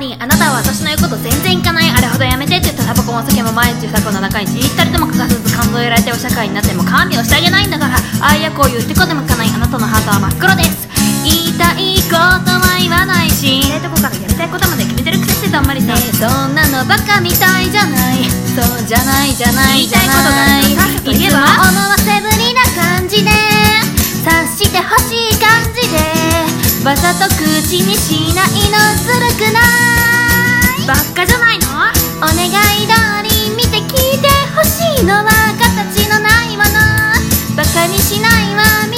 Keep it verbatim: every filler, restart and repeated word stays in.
にあなたは私の言うこと全然いかない、あれほどやめてって言ったタバコもお酒も毎日二個の中にちりったりとも欠かさず感動を得られてお社会になっても管理をしてあげないんだから、あいやこう言ってこでもいかないあなたのハートは真っ黒です。言いたいことは言わないし、やりたいとこからやりたいことまで決めてるくせしてたんまりさ、ね、そんなのバカみたいじゃない、そうじゃないじゃないじゃない、言いたいことがあると言えばいつも思わせぶりな感じで察してほしい感じでわざと口にしないのずるくない、ばっかじゃないの。お願い通り見て聞いてほしいのは形のないもの、バカにしないわ